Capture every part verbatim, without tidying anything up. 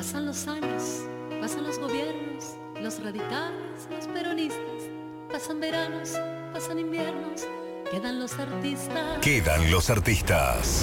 Pasan los años, pasan los gobiernos, los radicales, los peronistas, pasan veranos, pasan inviernos, quedan los artistas. Quedan los artistas.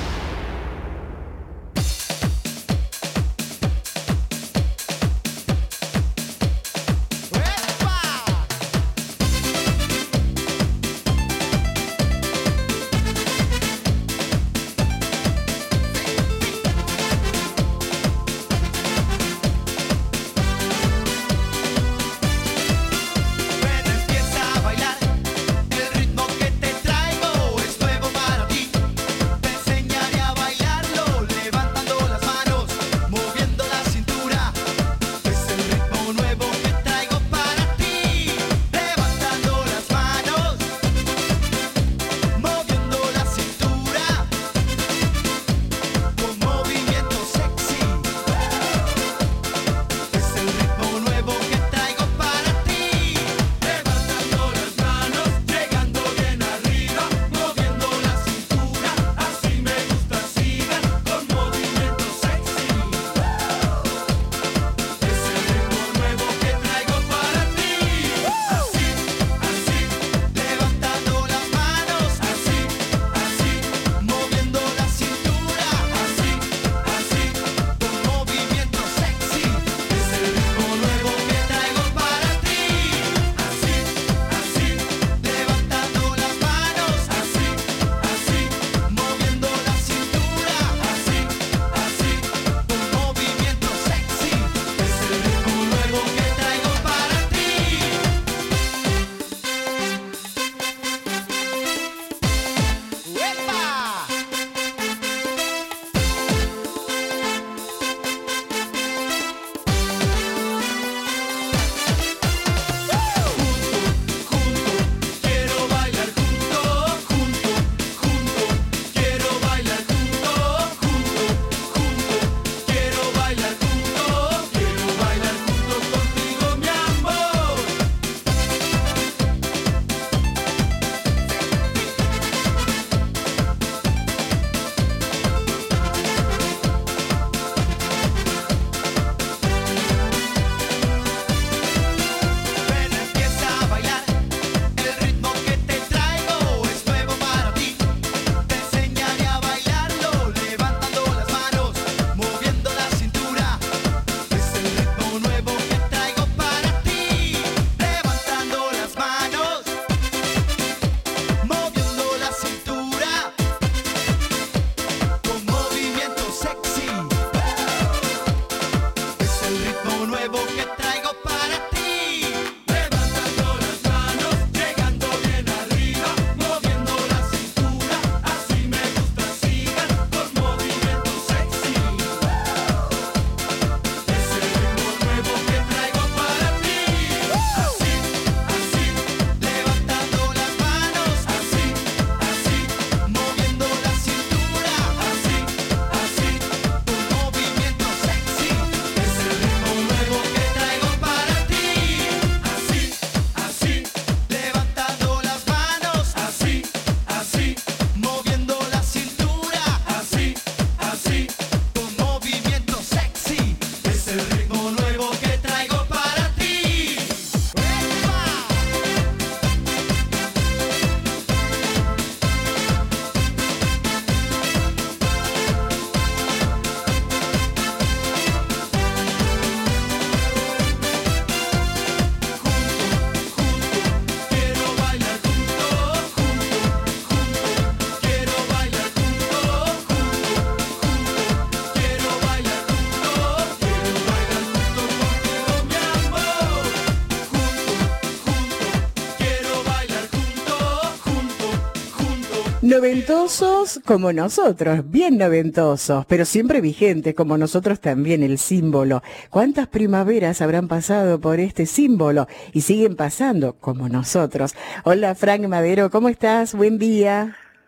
Noventosos como nosotros, bien noventosos, pero siempre vigentes como nosotros también, el símbolo. ¿Cuántas primaveras habrán pasado por este símbolo y siguen pasando como nosotros? Hola Frank Madero, ¿cómo estás? Buen día.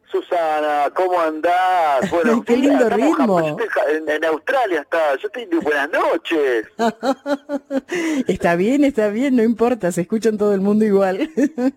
Susana, ¿cómo andás? Bueno, qué lindo ritmo. Yo estoy en, en Australia está, yo estoy de buenas noches. Está bien, está bien, no importa, se escucha en todo el mundo igual.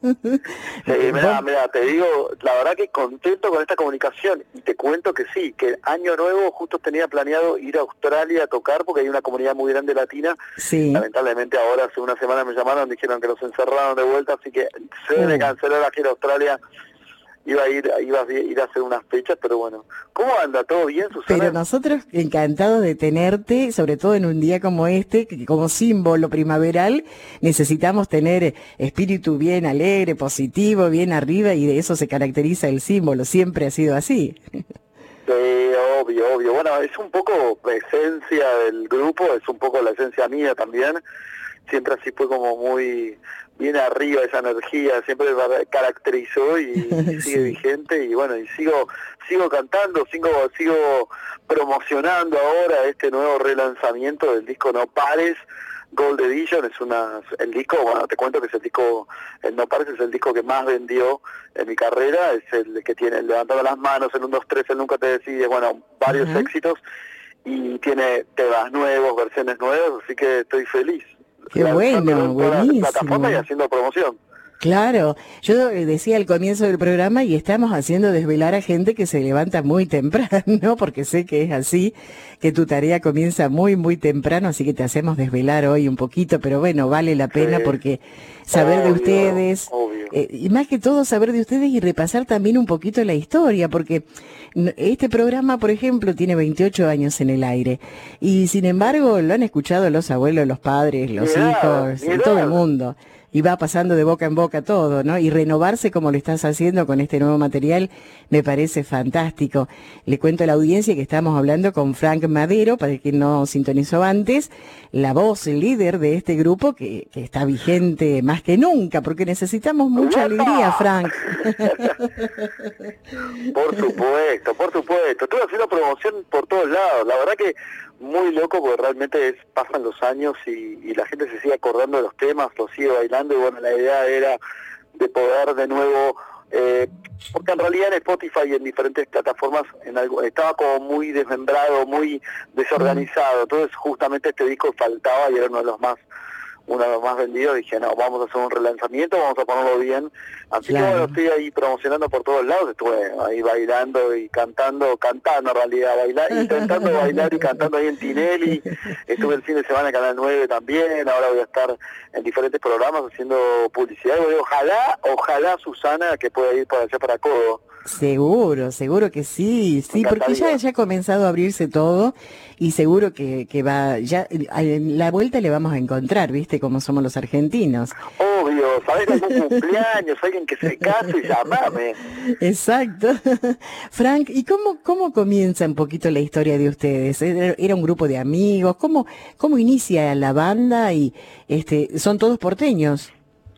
Sí, mira, mira, te digo, la verdad que contento con esta comunicación y te cuento que sí, que año nuevo justo tenía planeado ir a Australia a tocar porque hay una comunidad muy grande latina. Sí. Lamentablemente ahora hace una semana me llamaron, dijeron que los encerraron de vuelta, así que se me Uh. canceló la gira a Australia. Iba a ir, iba a ir a hacer unas fechas, pero bueno. ¿Cómo anda? ¿Todo bien, Susana? Pero nosotros encantados de tenerte, sobre todo en un día como este, que como símbolo primaveral necesitamos tener espíritu bien alegre, positivo, bien arriba, y de eso se caracteriza el símbolo, siempre ha sido así. Sí, obvio, obvio. Bueno, es un poco la esencia del grupo, es un poco la esencia mía también. Siempre así fue como muy bien arriba esa energía, siempre me caracterizó y, y sigue Sí. vigente y bueno, y sigo sigo cantando, sigo sigo promocionando ahora este nuevo relanzamiento del disco No Pares. Gold Edition es una, el disco, bueno, te cuento que es el disco, el No Pares es el disco que más vendió en mi carrera, es el que tiene el Levantando las Manos, el uno, dos, tres, el Nunca Te Decides, bueno, varios Ajá. éxitos, y tiene temas nuevos, versiones nuevas, así que estoy feliz. Qué Lanzándolo bueno, en todas las buenísimo. plataformas y haciendo promoción. Claro, yo eh, decía al comienzo del programa y estamos haciendo desvelar a gente que se levanta muy temprano, porque sé que es así, que tu tarea comienza muy, muy temprano, así que te hacemos desvelar hoy un poquito, pero bueno, vale la pena Sí. porque saber de Obvio, ustedes, obvio. eh, y más que todo saber de ustedes y repasar también un poquito la historia, porque n- este programa, por ejemplo, tiene veintiocho años en el aire, y sin embargo lo han escuchado los abuelos, los padres, los Mirá, hijos, mirá. todo el mundo. Y va pasando de boca en boca todo, ¿no? Y renovarse como lo estás haciendo con este nuevo material me parece fantástico. Le cuento a la audiencia que estamos hablando con Frank Madero, para quien no sintonizó antes, la voz, el líder de este grupo que, que está vigente más que nunca, porque necesitamos mucha alegría, Frank. Por supuesto, por supuesto. Estuve haciendo promoción por todos lados. La verdad que muy loco porque realmente es, pasan los años y, y la gente se sigue acordando de los temas, los sigue bailando y bueno, la idea era de poder de nuevo, eh, porque en realidad en Spotify y en diferentes plataformas en algo, estaba como muy desmembrado, muy desorganizado. Entonces justamente este disco faltaba y era uno de los más uno de los más vendidos. Dije, no, vamos a hacer un relanzamiento, vamos a ponerlo bien. Así Claro. que bueno, estoy ahí promocionando por todos lados, estuve ahí bailando y cantando, cantando en realidad, bailar, intentando bailar y cantando ahí en Tinelli. Estuve el fin de semana en Canal nueve también, ahora voy a estar en diferentes programas haciendo publicidad. Y bueno, ojalá, ojalá Susana que pueda ir por allá para Codo. Seguro, seguro que sí, sí, porque ya, ya ha comenzado a abrirse todo y seguro que, que va, ya en la vuelta le vamos a encontrar, ¿viste? Como somos los argentinos. Obvio, ¿sabés de algún cumpleaños, alguien que se case, llamame? Exacto. Frank, ¿y cómo, cómo comienza un poquito la historia de ustedes? ¿Era era un grupo de amigos? ¿Cómo, cómo inicia la banda? Y este, ¿son todos porteños?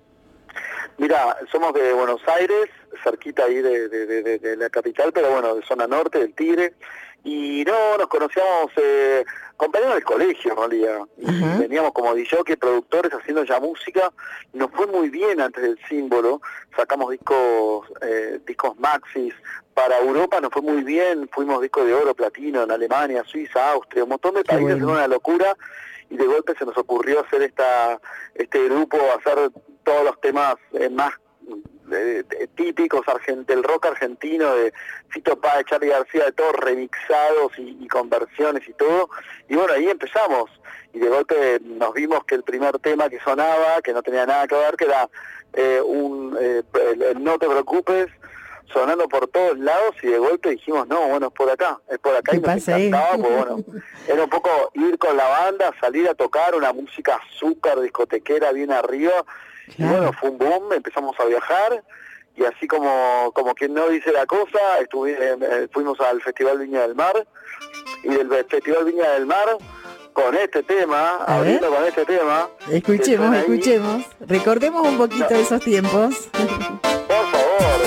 Mira, somos de Buenos Aires, cerquita ahí de, de, de, de la capital, pero bueno, de zona norte, del Tigre, y no, nos conocíamos eh, compañeros del colegio en realidad, y Ajá. veníamos como D J, productores haciendo ya música, nos fue muy bien antes del símbolo, sacamos discos, eh, discos maxis, para Europa nos fue muy bien, fuimos discos de oro, platino en Alemania, Suiza, Austria, un montón de Qué países, bueno. en una locura, y de golpe se nos ocurrió hacer esta este grupo, hacer todos los temas eh, más eh, eh, típicos argent del rock argentino, de Fito Páez, Charly García, de todos remixados y, y con versiones y todo, y bueno, ahí empezamos, y de golpe nos vimos que el primer tema que sonaba, que no tenía nada que ver, que era eh, un eh, el, el No Te Preocupes, sonando por todos lados, y de golpe dijimos, no, bueno, es por acá, es por acá, ¿Qué y nos pasa ahí? encantaba, pues bueno, era un poco ir con la banda, salir a tocar una música súper discotequera, bien arriba, y Claro. bueno, fue un boom, empezamos a viajar, y así como como quien no dice la cosa, estuve, eh, fuimos al Festival Viña del Mar, y del Festival Viña del Mar, con este tema, A abriendo ver. con este tema, que Escuchemos, suena ahí, escuchemos. Recordemos un poquito No. de esos tiempos. por favor.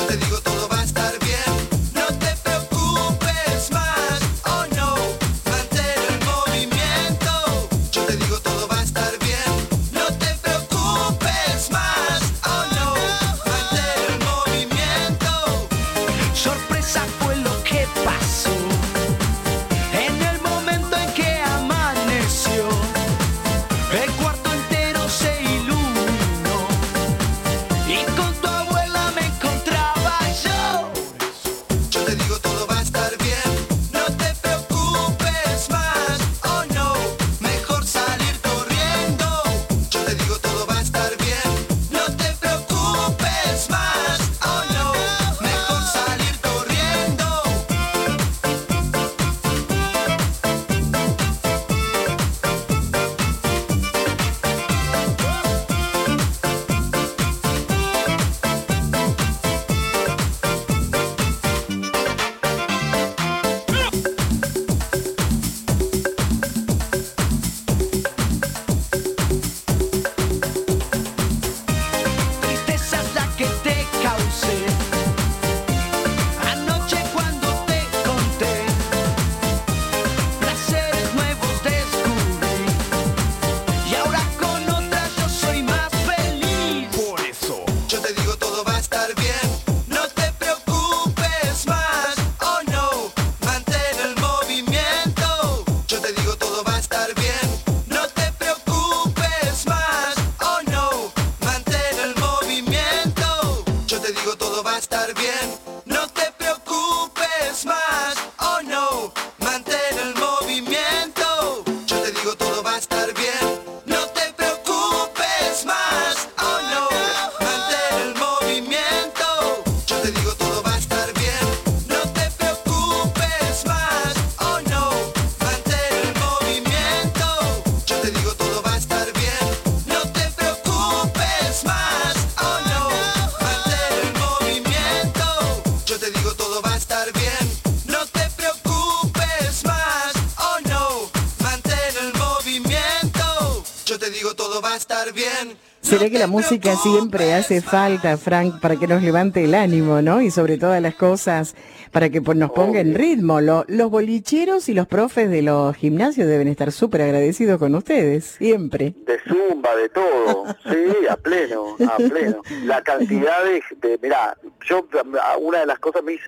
te digo todo va a estar bien. No te preocupes más, oh no, mantén el movimiento. Yo te digo todo va a estar bien. No te preocupes más, oh no, mantén el movimiento. Sorpresa fue lo que pasó en el momento en que amaneció. El cuarto entero se iluminó y con tu abuela me encontraba yo. Yo te digo todo va a estar bien. No te preocupes más, oh no, mejor salir corriendo. Yo te digo todo va a estar bien. No te preocupes más, oh no, mejor salir corriendo. Tristeza es la que te causé anoche cuando te conté. Placeres nuevos descubrí y ahora con otras yo soy más feliz. Por eso yo te digo todo va a estar bien. No te preocupes más, oh no, mantén el movimiento. Yo te digo todo va a estar bien. No te preocupes más, oh no, mantén el movimiento. Yo te digo todo va a estar bien. No te preocupes más, oh no, mantén el movimiento. Yo te digo todo va a estar bien. No te preocupes más, oh no, mantén el movimiento. Yo te digo todo va a estar bien. No te preocupes más, oh no, mantén el movimiento. Yo te digo todo va a estar bien. No te preocupes más, oh no, mantén el movimiento. Yo te digo todo va a estar bien. No te preocupes más, oh no, mantén el movimiento. Yo te digo todo va a estar bien. Será que la música siempre hace falta, Frank, para que nos levante el ánimo, ¿no? Y sobre todas las cosas, para que pues, nos ponga en ritmo. Lo- los bolicheros y los profes de los gimnasios deben estar súper agradecidos con ustedes, siempre. De zumba, de todo, sí, a pleno, a pleno. La cantidad de, de mirá, yo, una de las cosas, mis,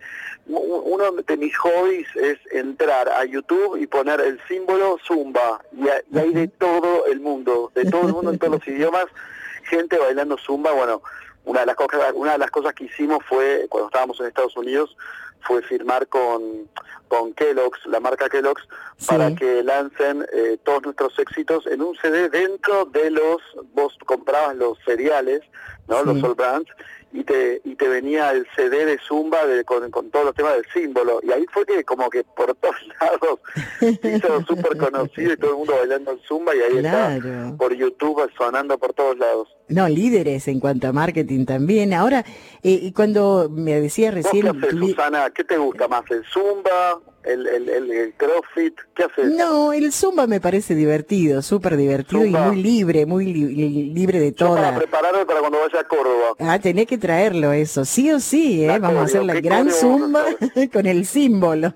uno de mis hobbies es entrar a YouTube y poner el símbolo zumba, y, a- y hay de todo el mundo, de todo el mundo, en todos los idiomas, gente bailando zumba. Bueno, una de las cosas, una de las cosas que hicimos fue, cuando estábamos en Estados Unidos, fue firmar con, con Kellogg's, la marca Kellogg's, Sí. para que lancen eh, todos nuestros éxitos en un C D dentro de los, vos comprabas los cereales, ¿no? Sí. Los All Brands, y te y te venía el C D de Zumba de, con, con todos los temas del símbolo, y ahí fue que como que por todos lados se hizo súper conocido y todo el mundo bailando el Zumba, y ahí Claro. está por YouTube sonando por todos lados. No, líderes en cuanto a marketing también. Ahora, eh, y cuando me decía ¿Vos recién... qué haces, tuvi- Susana? ¿Qué te gusta más, el Zumba, el, el, el, el CrossFit? ¿Qué haces? No, el Zumba me parece divertido, súper divertido Zumba. y muy libre, muy li- li- libre de Yo para toda... prepararme para cuando vaya a Córdoba. Ah, tenés que traerlo eso, sí o sí, ¿eh? La Vamos a hacer coreo, la ¿qué gran coreo vamos a zumba con el símbolo.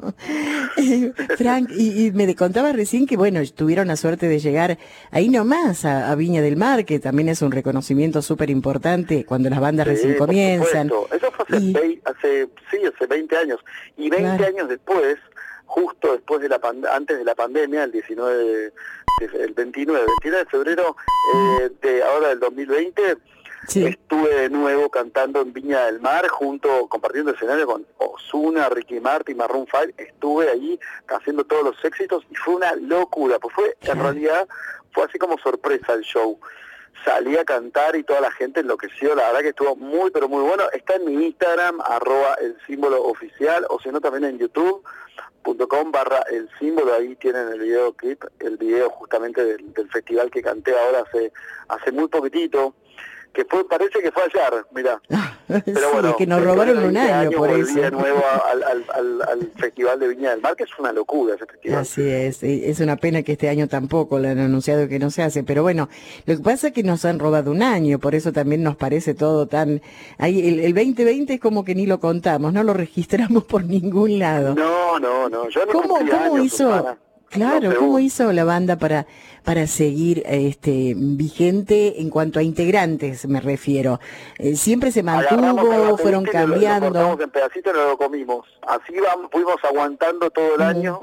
Frank, y, y me contaba recién que, bueno, tuvieron la suerte de llegar ahí nomás a, a Viña del Mar, que también es un reconocimiento súper importante cuando las bandas Sí, recién por comienzan. supuesto. Eso fue hace, Y- vei- hace, sí, hace veinte años. Y veinte Claro. años después, justo después de la pand- antes de la pandemia, el diecinueve, de- el veintinueve, veintinueve de febrero eh, de ahora del dos mil veinte, Sí. estuve de nuevo cantando en Viña del Mar, junto, compartiendo escenario con Ozuna, Ricky Martin, Maroon cinco. Estuve ahí haciendo todos los éxitos y fue una locura, pues fue, en Claro. realidad, fue así como sorpresa el show. Salí a cantar y toda la gente enloqueció, la verdad que estuvo muy pero muy bueno. Está en mi Instagram, arroba el símbolo oficial, o si no también en youtube punto com barra el símbolo, ahí tienen el videoclip, el video justamente del, del festival que canté ahora hace, hace muy poquitito. que fue, parece que fue ayer, mirá. Sí, bueno, que nos robaron un año por volví eso. de nuevo al, al, al, al Festival de Viña del Mar, que es una locura ese festival. Así es, es una pena que este año tampoco le han anunciado que no se hace, pero bueno, lo que pasa es que nos han robado un año, por eso también nos parece todo tan... Ahí, el, el veinte veinte es como que ni lo contamos, no lo registramos por ningún lado. No, no, no, yo no ¿Cómo, cumplí cómo años, hizo? Susana. Claro, No sé ¿cómo vos. hizo la banda para para seguir este vigente en cuanto a integrantes, me refiero? Eh, ¿Siempre se Agarramos el mantuvo, papelito fueron y lo- Lo cambiando? cortamos en pedacitos y no lo comimos. Así vamos, fuimos aguantando todo el Mm. año.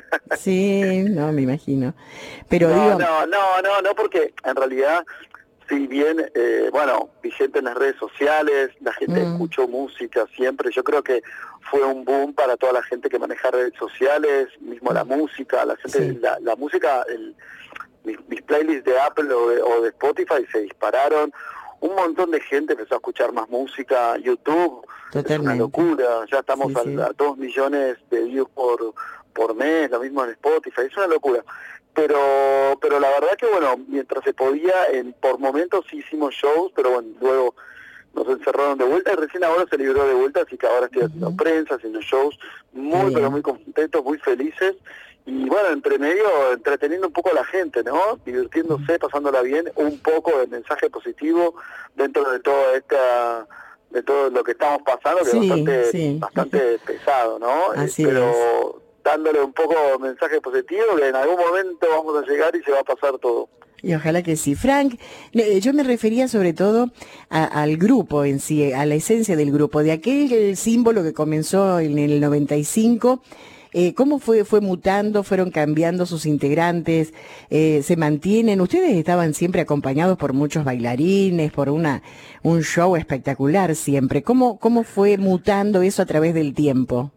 Sí, no, me imagino. Pero no, digo, no, no, no, no, porque en realidad, si bien, eh, bueno, vigente en las redes sociales, la gente Mm. escuchó música siempre, yo creo que fue un boom para toda la gente que maneja redes sociales, mismo la música, la gente, Sí. la, la música, el, mis, mis playlists de Apple o de, o de Spotify se dispararon, un montón de gente empezó a escuchar más música, YouTube, es una Totalmente. locura, ya estamos Sí, a, sí. a dos millones de views por, por mes, lo mismo en Spotify, es una locura. Pero pero la verdad que bueno, mientras se podía, en, por momentos sí hicimos shows, pero bueno, luego nos encerraron de vuelta y recién ahora se libró de vuelta, así que ahora estoy haciendo Ujú. prensa, haciendo shows, muy Bien. pero muy contentos, muy felices, y bueno, entre medio entreteniendo un poco a la gente, ¿no? Divirtiéndose, pasándola bien, un poco de mensaje positivo dentro de toda esta, de todo lo que estamos pasando, que Sí, es bastante, sí. bastante pesado, ¿no? Así Eh, pero dándole un poco de mensaje positivo, que en algún momento vamos a llegar y se va a pasar todo. Y ojalá que sí. Frank, eh, yo me refería sobre todo a- al grupo en sí, a la esencia del grupo, de aquel eh, símbolo que comenzó en el noventa y cinco. Eh, ¿Cómo fue fue mutando? ¿Fueron cambiando sus integrantes? Eh, ¿Se mantienen? Ustedes estaban siempre acompañados por muchos bailarines, por una un show espectacular siempre. ¿Cómo, cómo fue mutando eso a través del tiempo?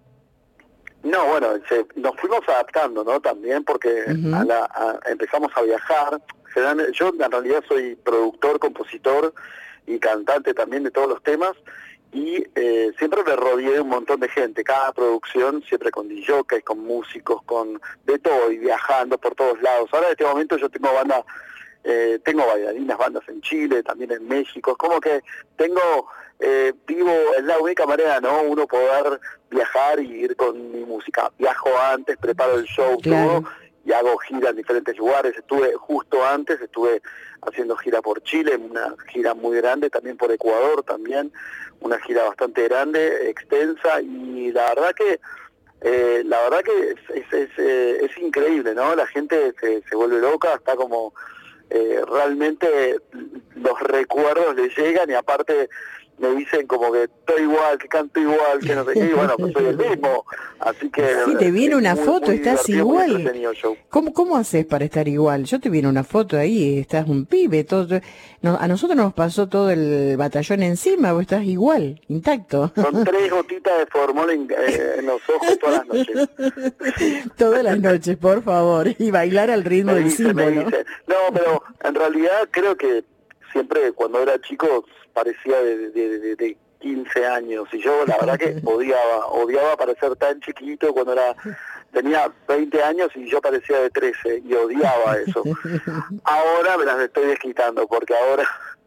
No, bueno, se- nos fuimos adaptando, ¿no? También porque Ujú. a la, a- empezamos a viajar. Generalmente- Yo en realidad soy productor, compositor y cantante también de todos los temas y eh, siempre me rodeé de un montón de gente. Cada producción siempre con D Js, con músicos, con de todo y viajando por todos lados. Ahora en este momento yo tengo banda, eh, tengo bailarinas, bandas en Chile, también en México. Es como que tengo, eh, vivo, es la única manera, ¿no? Uno poder viajar y ir con mi música. Viajo antes, preparo el show, Claro. todo, y hago gira en diferentes lugares. Estuve justo antes, estuve haciendo gira por Chile, una gira muy grande, también por Ecuador, también una gira bastante grande, extensa, y la verdad que eh, la verdad que es, es, es, eh, es increíble, ¿no? La gente se, se vuelve loca, está como eh, realmente los recuerdos le llegan y aparte me dicen como que estoy igual, que canto igual, que no sé qué, y bueno, pues soy el mismo, así que... Sí, te viene es una muy, foto, muy estás divertido, muy igual. entretenido el show. ¿Cómo, ¿Cómo haces para estar igual? Yo te vi en una foto ahí, estás un pibe, todo, no, a nosotros nos pasó todo el batallón encima, vos estás igual, intacto. Son tres gotitas de formol en, eh, en los ojos todas las noches. Todas las noches, por favor, y bailar al ritmo Me del dice, me símbolo. dice. No, pero en realidad creo que siempre cuando era chico parecía de, de, de, de quince años y yo la verdad que odiaba, odiaba parecer tan chiquito cuando era tenía veinte años y yo parecía de trece y odiaba eso. Ahora me las estoy desquitando porque ahora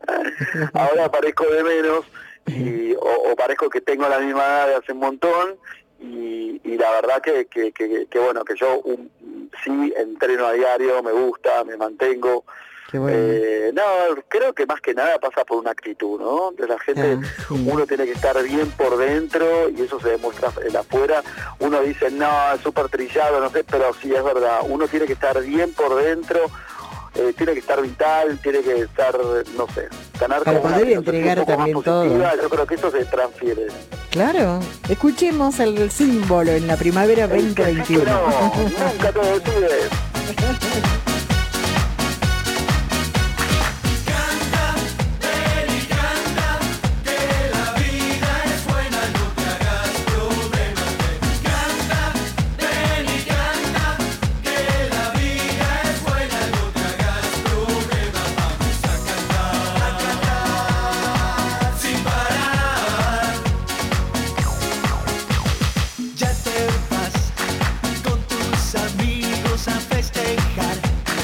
ahora parezco de menos y, o, o parezco que tengo la misma edad de hace un montón y, y la verdad que, que, que, que bueno, que yo un, sí entreno a diario, me gusta, me mantengo. Qué bueno. Eh, no, creo que más que nada pasa por una actitud, ¿no? De la gente, Ah, sí. uno tiene que estar bien por dentro y eso se demuestra en afuera. Uno dice, no, es súper trillado, no sé, pero sí es verdad. Uno tiene que estar bien por dentro, eh, tiene que estar vital, tiene que estar, no sé, ganar Para como una poder filosofía entregar un poco más también todo. positiva. Yo creo que eso se transfiere. Claro, escuchemos el símbolo en la primavera veinte veintiuno. No, nunca te decides. Ya te vas con tus amigos a festejar.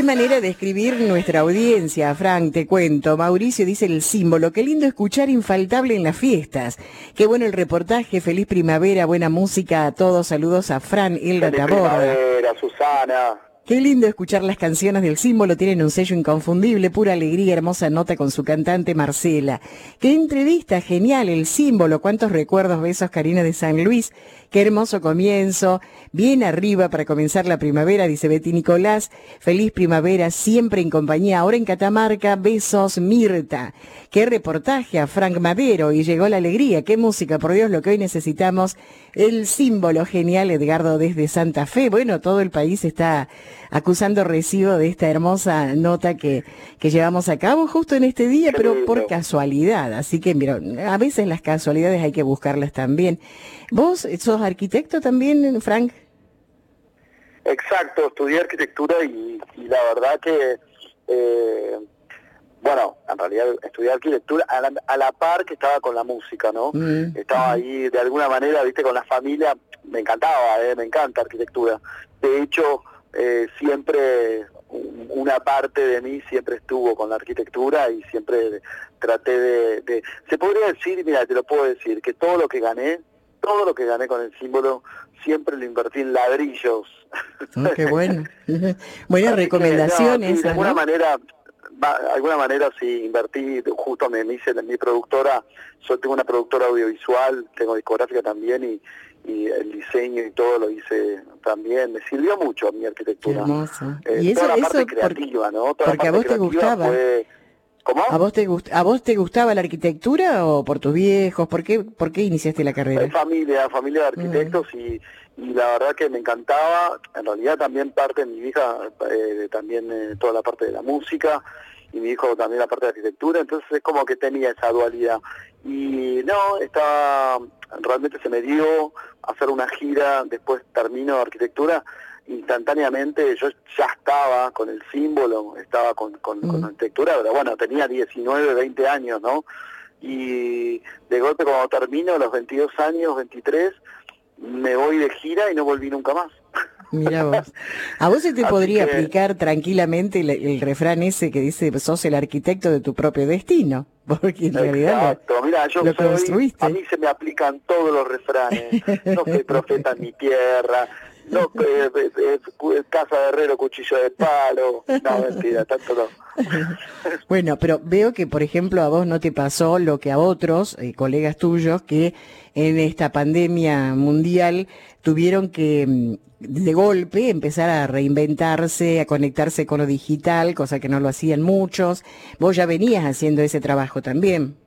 manera de escribir nuestra audiencia, Frank, te cuento. Mauricio dice el símbolo, qué lindo escuchar, infaltable en las fiestas. Qué bueno el reportaje, feliz primavera, buena música a todos. Saludos a Fran Hilda Feliz Taborda. primavera, Susana. Qué lindo escuchar las canciones del símbolo, tienen un sello inconfundible, pura alegría, hermosa nota con su cantante Marcela. Qué entrevista, genial, el símbolo, cuántos recuerdos, besos, Karina de San Luis. Qué hermoso comienzo, bien arriba para comenzar la primavera, dice Betty Nicolás. Feliz primavera, siempre en compañía. Ahora en Catamarca, besos, Mirta. Qué reportaje a Frank Madero, y llegó la alegría. Qué música, por Dios, lo que hoy necesitamos. El símbolo, genial, Edgardo desde Santa Fe. Bueno, todo el país está acusando recibo de esta hermosa nota que, que llevamos a cabo justo en este día, Qué pero lindo. por casualidad. Así que, mira, a veces las casualidades hay que buscarlas también. ¿Vos sos arquitecto también, Frank? Exacto, estudié arquitectura y, y la verdad que, eh, bueno, en realidad estudié arquitectura a la, a la par que estaba con la música, ¿no? Mm. Estaba ahí de alguna manera, viste, con la familia, me encantaba, eh, me encanta arquitectura. De hecho, eh, siempre un- una parte de mí siempre estuvo con la arquitectura y siempre traté de, de... Se podría decir, mira, te lo puedo decir, que todo lo que gané, todo lo que gané con el símbolo, siempre lo invertí en ladrillos. Oh, qué bueno. Buenas Así que, recomendaciones, no, sí, de alguna ¿no? manera, va- de alguna manera sí invertí, justo me, me hice mi productora, yo tengo una productora audiovisual, tengo discográfica también y, y el diseño y todo lo hice también, me sirvió mucho a mi Qué arquitectura. hermoso. Eh, Y eso, toda la eso parte por- creativa, ¿no? Toda porque la a parte vos te creativa gustaba. fue- ¿Cómo? ¿A vos te gust- a vos te gustaba la arquitectura o por tus viejos? ¿Por qué, por qué iniciaste la Eh, carrera? familia, familia de arquitectos y, y la verdad que me encantaba, en realidad también parte de mi hija, eh, también eh, toda la parte de la música y mi hijo también la parte de arquitectura, entonces es como que tenía esa dualidad. Y no, estaba, realmente se me dio hacer una gira, después termino de arquitectura, instantáneamente yo ya estaba con el símbolo, estaba con, con, con Mm. arquitectura, pero bueno, tenía diecinueve, veinte años, ¿no? Y de golpe cuando termino, a los veintidós años, veintitrés, me voy de gira y no volví nunca más. Mira vos. A vos se te Así podría que- aplicar tranquilamente el, el refrán ese que dice sos el arquitecto de tu propio destino, porque en realidad lo- Exacto, mira, yo lo soy, construiste. a mí se me aplican todos los refranes, no soy profeta en mi tierra, no eh, eh, eh, cu- casa de herrero, cuchillo de palo, no, mentira, tanto no. Bueno, pero veo que, por ejemplo, a vos no te pasó lo que a otros, eh, colegas tuyos, que en esta pandemia mundial tuvieron que, mm, de golpe, empezar a reinventarse, a conectarse con lo digital, cosa que no lo hacían muchos. Vos ya venías haciendo ese trabajo también.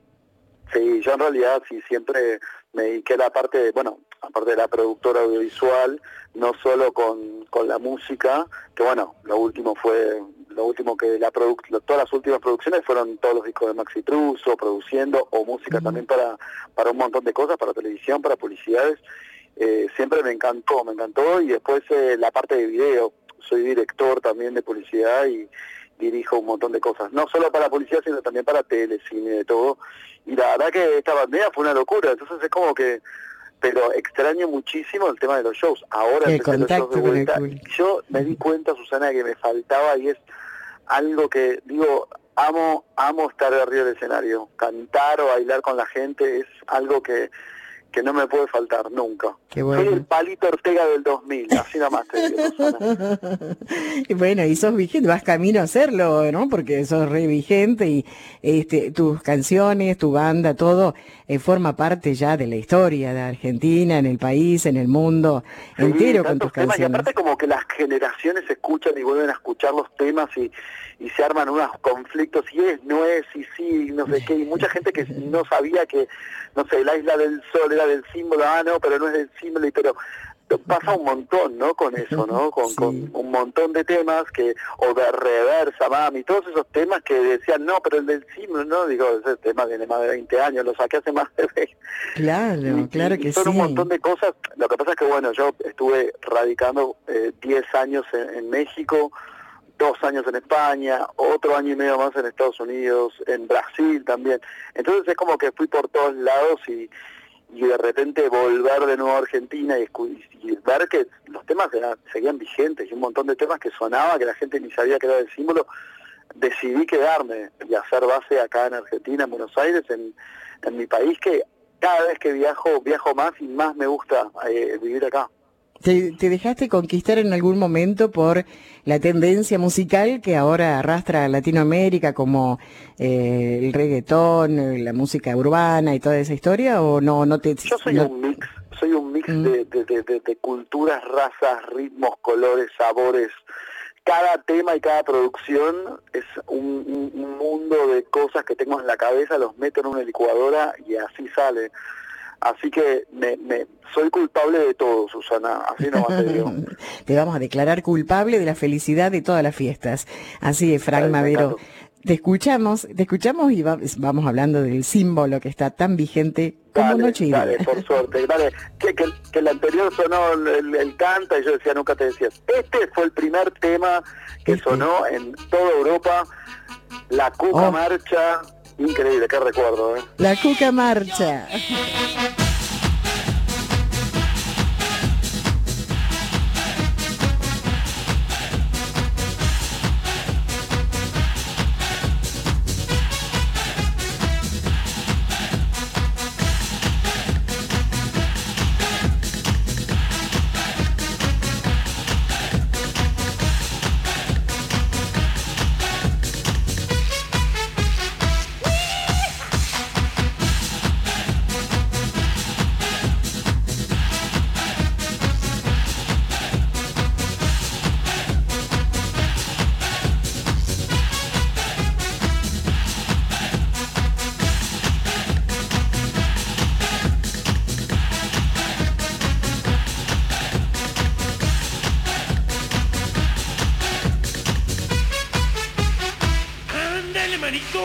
Sí, yo en realidad sí siempre me dediqué a la parte, de, bueno, aparte de la productora audiovisual, no solo con, con la música, que bueno, lo último fue, lo último que la produc todas las últimas producciones fueron todos los discos de Maxi Truso, produciendo, o música Ujú. también para, para un montón de cosas, para televisión, para publicidades. Eh, siempre me encantó, me encantó, y después eh, la parte de video, soy director también de publicidad y dirijo un montón de cosas, no solo para publicidad, sino también para tele, cine, de todo. Y la verdad que esta pandemia fue una locura, entonces es como que, pero extraño muchísimo el tema de los shows. Ahora El empecé los shows contacto de con el vuelta. público. Yo me di cuenta, Susana, que me faltaba y es algo que, digo, amo, amo estar arriba del escenario. Cantar o bailar con la gente es algo que, que no me puede faltar nunca. Qué bueno. Soy el Palito Ortega del dos mil, así nomás te digo, Susana. Y bueno, y sos vigente, vas camino a hacerlo, ¿no? Porque sos re vigente y este, tus canciones, tu banda, todo eh, forma parte ya de la historia de Argentina, en el país, en el mundo Sí, entero con tantos tus temas, y canciones. aparte como que las generaciones escuchan y vuelven a escuchar los temas y, y se arman unos conflictos, y es, no es, y sí, no sé qué, y mucha gente que no sabía que, no sé, la Isla del Sol era del símbolo, ah, no, pero no es del símbolo, y pero pasa un montón, ¿no? Con eso, ¿no? Con, Sí. con un montón de temas que, o de reversa, mami, todos esos temas que decían, no, pero el del símbolo, no, digo, ese tema tiene más de veinte años, lo saqué hace más de veinte. Claro, Y- claro y que son sí. un montón de cosas. Lo que pasa es que, bueno, yo estuve radicando eh, diez años en, en México, dos años en España, otro año y medio más en Estados Unidos, en Brasil también. Entonces es como que fui por todos lados y, y de repente volver de nuevo a Argentina y, y ver que los temas eran, seguían vigentes y un montón de temas que sonaba, que la gente ni sabía que era el símbolo, decidí quedarme y hacer base acá en Argentina, en Buenos Aires, en, en mi país, que cada vez que viajo, viajo más y más me gusta eh, vivir acá. ¿Te, ¿Te dejaste conquistar en algún momento por la tendencia musical que ahora arrastra a Latinoamérica, como eh, el reggaetón, la música urbana y toda esa historia, o no? no te, Yo soy no... un mix, soy un mix mm. de, de, de, de, de culturas, razas, ritmos, colores, sabores. Cada tema y cada producción es un, un, un mundo de cosas que tengo en la cabeza, los meto en una licuadora y así sale. Así que me, me soy culpable de todo, Susana, así nomás te digo. Te vamos a declarar culpable de la felicidad de todas las fiestas. Así es, Frank Madero. Te escuchamos, te escuchamos y va, vamos hablando del símbolo que está tan vigente como dale, noche y día. Dale, por suerte. Dale, que, que, que el anterior sonó el, el canta y yo decía, nunca te decías. Este fue el primer tema que este. sonó en toda Europa, la Cuca Oh. Marcha. Increíble, qué recuerdo, ¿eh? La Cuca Marcha. ¡Ándale, manito!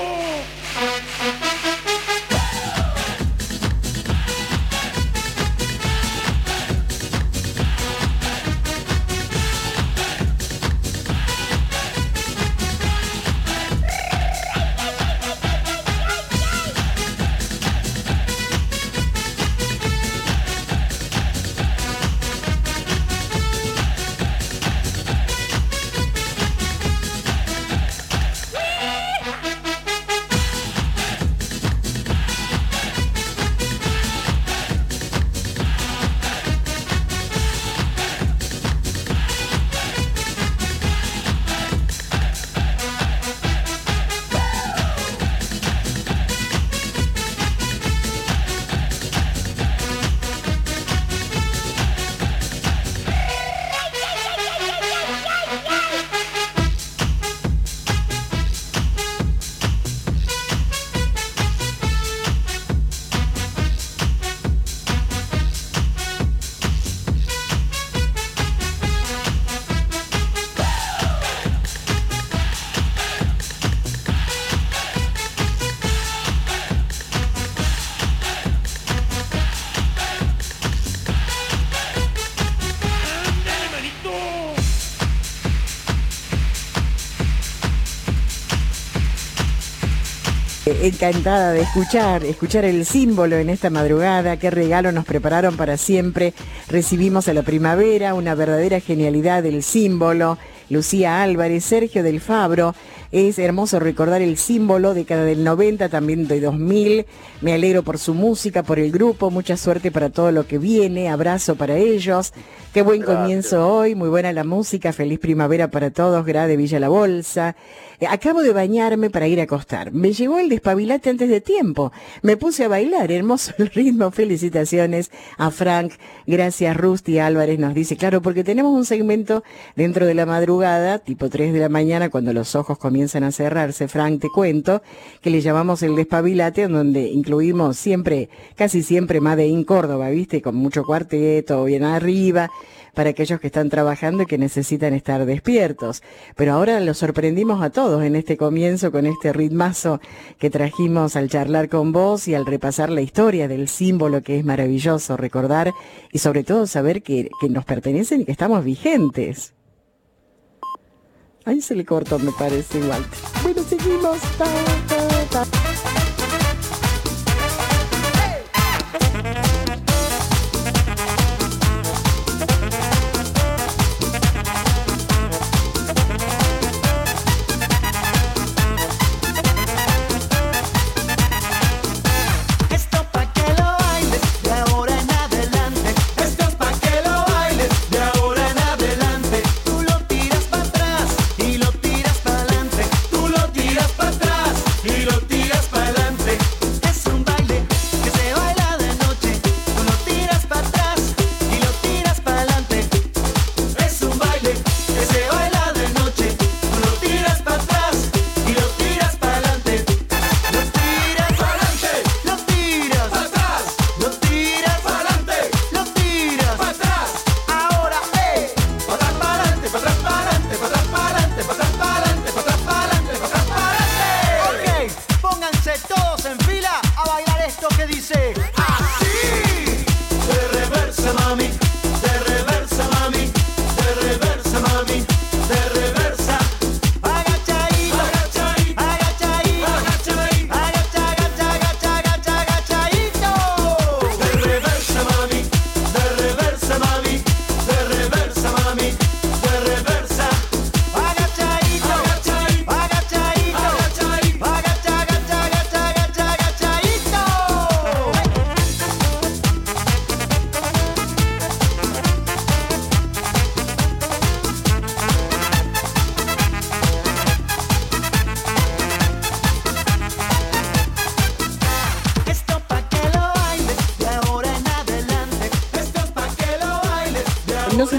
Encantada de escuchar, escuchar el símbolo en esta madrugada. Qué regalo nos prepararon para siempre. Recibimos a la primavera, una verdadera genialidad del símbolo. Lucía Álvarez, Sergio del Fabro. Es hermoso recordar el símbolo, década del noventa, también de dos mil. Me alegro por su música, por el grupo. Mucha suerte para todo lo que viene. Abrazo para ellos. Qué buen Gracias. Comienzo hoy. Muy buena la música. Feliz primavera para todos. Gra de Villa La Bolsa. Eh, acabo de bañarme para ir a acostar. Me llegó el despabilate antes de tiempo. Me puse a bailar. Hermoso el ritmo. Felicitaciones a Frank. Gracias, Rusty Álvarez nos dice. Claro, porque tenemos un segmento dentro de la madrugada, tipo tres de la mañana, cuando los ojos comienzan a cerrarse, Frank, te cuento, que le llamamos el despabilate, en donde incluimos siempre, casi siempre Made in Córdoba, ¿viste? Con mucho cuarteto, bien arriba, para aquellos que están trabajando y que necesitan estar despiertos. Pero ahora los sorprendimos a todos en este comienzo con este ritmazo que trajimos al charlar con vos y al repasar la historia del símbolo, que es maravilloso recordar y sobre todo saber que, que nos pertenecen y que estamos vigentes. Ahí se le cortó, me parece, igual. Bueno, seguimos. Ta, ta, ta.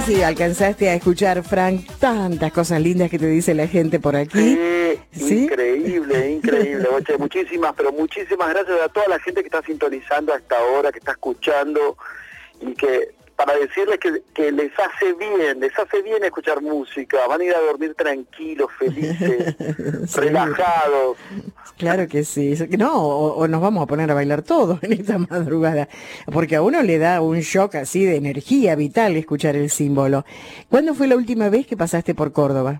si alcanzaste a escuchar, Frank, tantas cosas lindas que te dice la gente por aquí. Sí, ¿sí? Increíble, increíble. Oye, muchísimas, pero muchísimas gracias a toda la gente que está sintonizando a esta hora, que está escuchando y que para decirles que, que les hace bien, les hace bien escuchar música, van a ir a dormir tranquilos, felices, sí, relajados. Claro que sí, no, o, o nos vamos a poner a bailar todos en esta madrugada, porque a uno le da un shock así de energía vital escuchar el símbolo. ¿Cuándo fue la última vez que pasaste por Córdoba?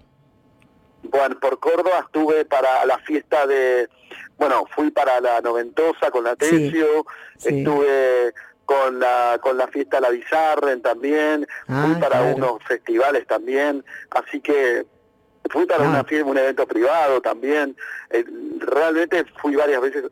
Bueno, por Córdoba estuve para la fiesta de, bueno, fui para la Noventosa con la Tecio, sí, sí. Estuve con la con la fiesta La Bizarren también, ah, fui para claro. unos festivales también, así que fui para ah. una fiesta, un evento privado también, eh, realmente fui varias veces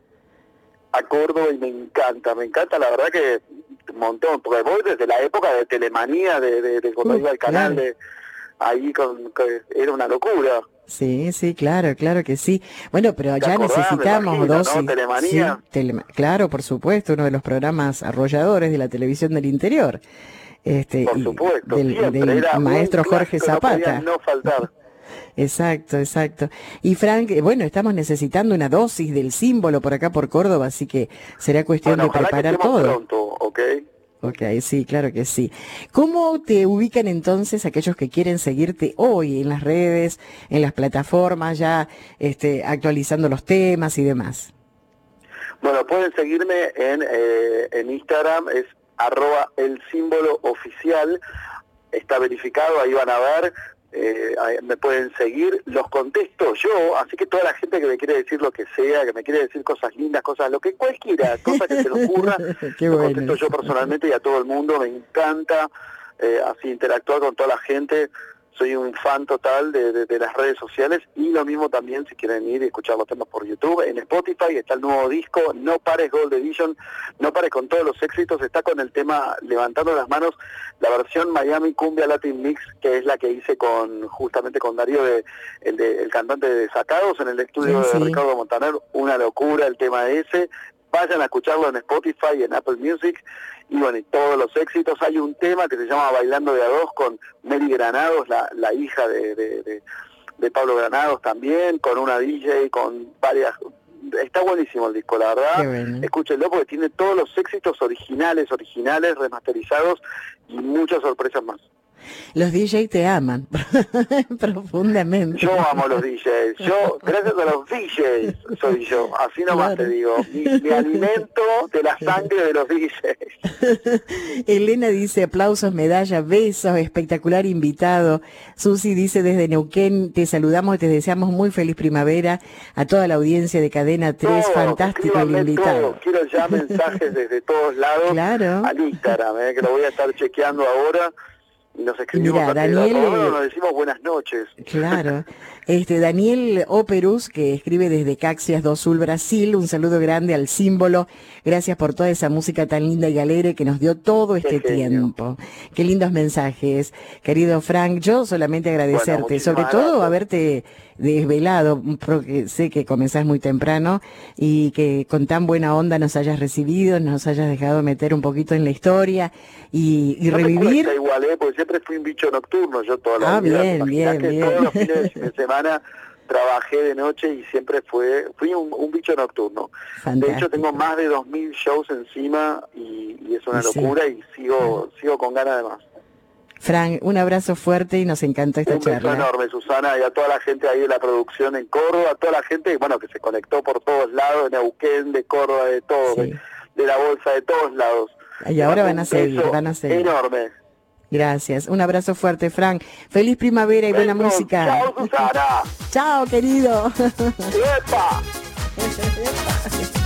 a Córdoba y me encanta, me encanta la verdad que un montón, porque voy desde la época de Telemanía, de, de, de cuando uh, iba al canal, claro. de ahí con, que era una locura. Sí, sí, claro, claro que sí. Bueno, pero ya necesitamos imagino, dosis. ¿No? Telemanía. Sí, tele, claro, por supuesto, uno de los programas arrolladores de la televisión del interior. Este, por supuesto, del, del era maestro Jorge Zapata. No, no faltar. Exacto, exacto. Y Frank, bueno, estamos necesitando una dosis del símbolo por acá por Córdoba, así que será cuestión bueno, de preparar todo. Pronto, ¿ok? Ok, sí, claro que sí. ¿Cómo te ubican entonces aquellos que quieren seguirte hoy en las redes, en las plataformas, ya este, actualizando los temas y demás? Bueno, pueden seguirme en, eh, en Instagram, es arroba el símbolo oficial, está verificado, ahí van a ver. Eh, me pueden seguir, los contesto yo, así que toda la gente que me quiere decir lo que sea, que me quiere decir cosas lindas, cosas, lo que cualquiera, cosa que se le ocurra, Qué lo bueno. contesto yo personalmente y a todo el mundo, me encanta eh, así interactuar con toda la gente, soy un fan total de, de, de las redes sociales y lo mismo también si quieren ir y escuchar los temas por YouTube, en Spotify está el nuevo disco, No Pares Gold Edition, No Pares con todos los éxitos, está con el tema Levantando las Manos, la versión Miami Cumbia Latin Mix, que es la que hice con justamente con Darío, de, el, de, el cantante de Desacados, en el estudio sí, sí. de Ricardo Montaner, una locura el tema ese, vayan a escucharlo en Spotify y en Apple Music, y bueno, y todos los éxitos. Hay un tema que se llama Bailando de a dos con Mary Granados, la, la hija de, de, de, de Pablo Granados también, con una D J, con varias... Está buenísimo el disco, la verdad. Bueno. Escúchenlo porque tiene todos los éxitos originales, originales, remasterizados y muchas sorpresas más. Los D J te aman profundamente. Yo amo a los D Js. Yo, gracias a los D Js, soy yo. Así nomás claro. te digo. Mi, mi alimento de la sangre de los D Js. Elena dice, aplausos, medallas, besos, espectacular invitado. Susi dice, desde Neuquén, te saludamos, te deseamos muy feliz primavera. A toda la audiencia de Cadena tres, todo, fantástico el invitado. Todo. Quiero ya mensajes desde todos lados claro. al Instagram, eh, que lo voy a estar chequeando ahora. Y nos escribimos. Mira, Daniel, todos, nos decimos buenas noches. Claro. Este Daniel Operus, que escribe desde Caxias do Sul, Brasil, un saludo grande al símbolo. Gracias por toda esa música tan linda y alegre que nos dio todo este Qué tiempo. Qué lindos mensajes, querido Frank. Yo solamente agradecerte, bueno, sobre todo gracias. Haberte desvelado, porque sé que comenzás muy temprano y que con tan buena onda nos hayas recibido, nos hayas dejado meter un poquito en la historia y, y no revivir. Me igual, ¿eh? Porque siempre fui un bicho nocturno, yo toda la ah, vida. bien, bien, que bien. Todos los fines de semana trabajé de noche y siempre fue fui un, un bicho nocturno. Fantástico. De hecho tengo más de dos mil shows encima y, y es una sí. locura y sigo ah. sigo con ganas de más. Frank, un abrazo fuerte y nos encantó esta un charla. Un beso enorme, Susana, y a toda la gente ahí de la producción en Córdoba, a toda la gente, bueno, que se conectó por todos lados, de Neuquén, de Córdoba, de todo, sí. de, de la bolsa, de todos lados. Y ahora van a seguir, van a seguir. Enorme. Gracias, un abrazo fuerte, Frank. Feliz primavera y Beso. buena música. Chao, Susana. Chao, querido. ¡Epa!